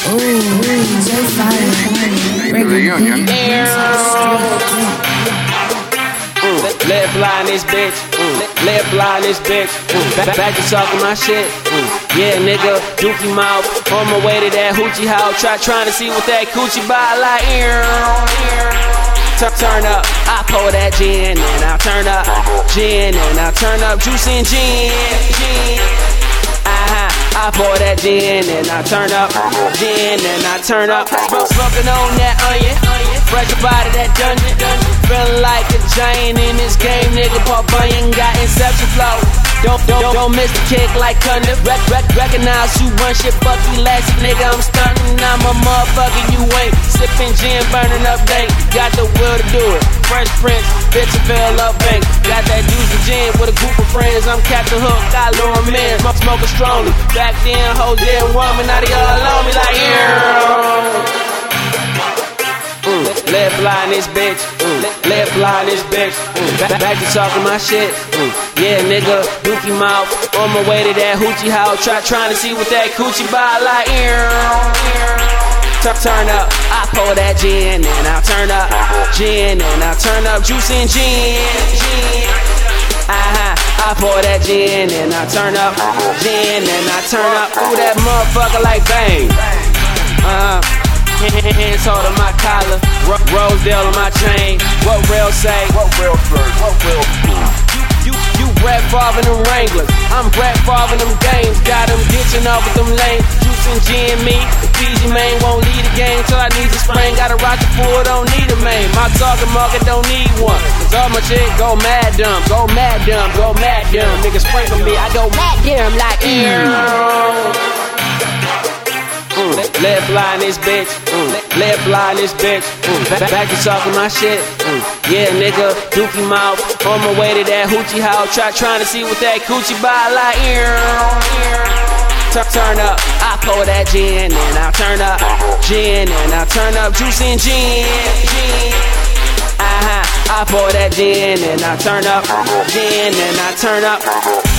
Let fly in this bitch. Let fly in this bitch. Back to talking my shit. Yeah, nigga, dookie mouth. On my way to that hoochie house. Trying to see what that coochie buy like. Turn up, I pour that gin and I turn up gin and I turn up juicy and gin. I pour that gin and I turn up gin and I turn up. Smoking on that onion, fresh up out of that dungeon. Feeling like a giant in this game, nigga. Paul Bunyan got inception flow. Don't miss the kick like thunder. Recognize you run shit, fuck elastic, nigga. I'm stunting, I'm a motherfucker, you ain't. Sipping gin, burning up dank. Got the will to do it. Fresh Prince, bitch, I feel up bank. Got that juice and gin with a group of friends. I'm Captain Hook, I lure 'em in. Smoking strongly. Back then, hoes didn't want me, now they all on me like, Let fly in this bitch. Let fly in this bitch. Back to talking my shit. Yeah, nigga, dookie mouth. On my way to that hoochie house. Trying to see what that coochie buy like. Turn up, I pour that gin and I turn up gin and I turn up juicy and gin. I pour that gin and I turn up gin and I turn up. Ooh, that motherfucker like bang. Hands hold on my collar, Rosedale on my chain. What real say? What real say? What real say? You Brett Favre in them Wranglers. I'm Brett Favre in them games. Got them ditching off with them lanes. Juice and G and me. The PG main won't lead the game till I need the spring. Got a rocket full, don't need a main. My target market don't need one. Cause all my shit go mad dumb. Go mad dumb, go mad dumb. Niggas sprinkle me, I go mad dumb like Let fly in this bitch. Let fly in this bitch. Back to talking my shit. Yeah, nigga, dookie mouth. On my way to that hoochie house. Trying to see what that coochie buy like. Turn up, I pour that gin and I turn up gin and I turn up juicy and gin. I pour that gin and I turn up gin and I turn up.